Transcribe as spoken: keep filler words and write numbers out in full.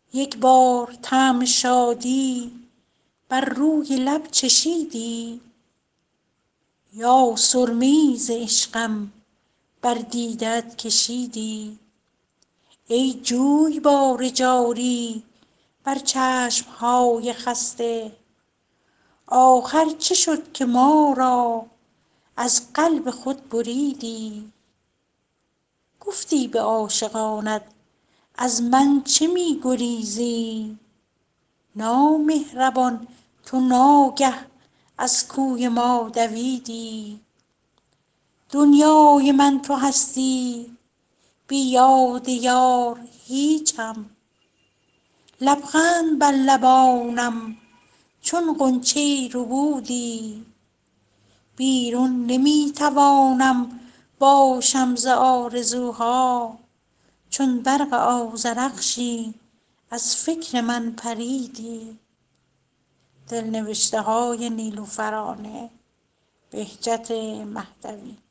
یک بار طعم شادی بر روی لب چشیدی؟ یا سرمه‌ای ز عشقم بر دیده‌ات کشیدی؟ ای جویبار جاری بر چشم‌های خسته، آخر چه شد که ما را از قلب خود بریدی؟ گفتی به عاشقانت از من چه می گریزی؟ نامهربان تو ناگه از کوی ما دویدی. دنیای من تو هستی، بی یاد یار هیچم. لبخند بر لبانم چون غنچه ربودی. بیرون نمی توانم باشم ز آرزوها، چون برق آذرخشی از فکر من پریدی. دلنوشته های نیلوفرانه، بهجت مهدوی.